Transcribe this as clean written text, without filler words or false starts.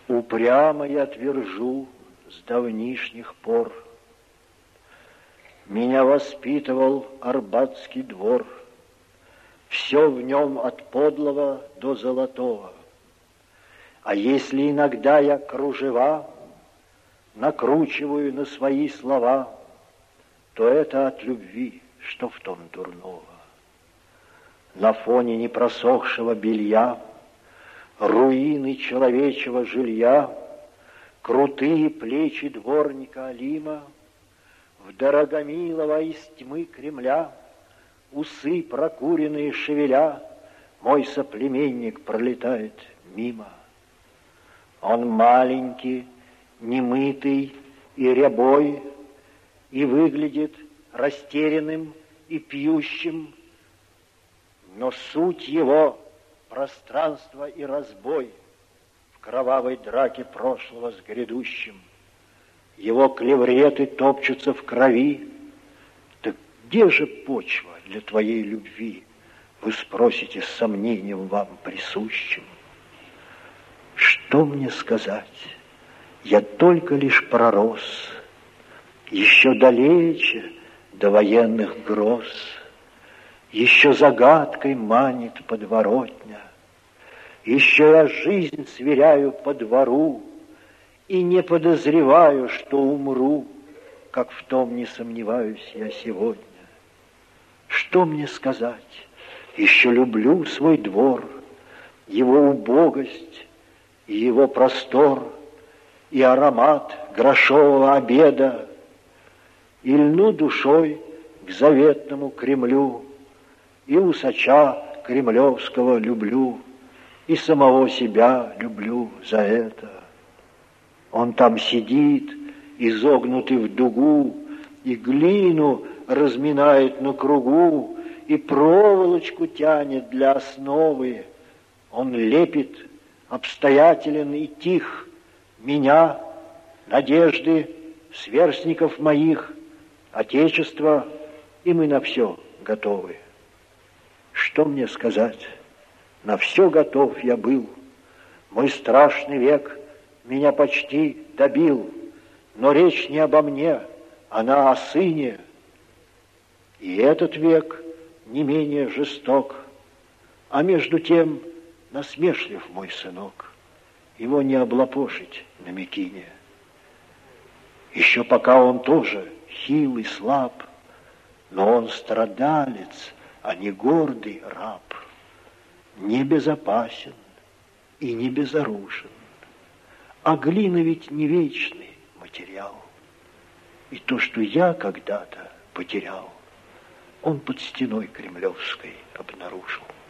Упрямо я твержу с давнишних пор. Меня воспитывал Арбатский двор. Все в нем от подлого до золотого. А если иногда я кружева накручиваю на свои слова, то это от любви, что в том дурного. На фоне непросохшего белья, руины человечего жилья, крутые плечи дворника Алима, в Дорогомилово из тьмы Кремля, усы прокуренные шевеля, мой соплеменник пролетает мимо. Он маленький, немытый и рябой, и выглядит растерянным и пьющим, но суть его — пространство и разбой в кровавой драке прошлого с грядущим. Его клевреты топчутся в крови. Так где же почва для твоей любви, вы спросите с сомнением вам присущим? Что мне сказать? Я только лишь пророс, еще далече до военных гроз, еще загадкой манит подворотня, еще я жизнь сверяю по двору и не подозреваю, что умру, как в том не сомневаюсь я сегодня. Что мне сказать? Еще люблю свой двор, его убогость и его простор, и аромат грошового обеда, и льну душой к заветному Кремлю, и усача кремлевского люблю, и самого себя люблю за это. Он там сидит, изогнутый в дугу, и глину разминает на кругу, и проволочку тянет для основы. Он лепит, обстоятелен и тих, меня, надежды, сверстников моих, отечество, и мы на все готовы. Что мне сказать? На все готов я был. Мой страшный век меня почти добил, но речь не обо мне, она о сыне. И этот век не менее жесток, а между тем насмешлив мой сынок. Его не облапошить на мекине. Еще пока он тоже хил и слаб, но он страдалец, а не гордый раб, не безопасен и не безоружен. А глина ведь не вечный материал. И то, что я когда-то потерял, он под стеной кремлевской обнаружил.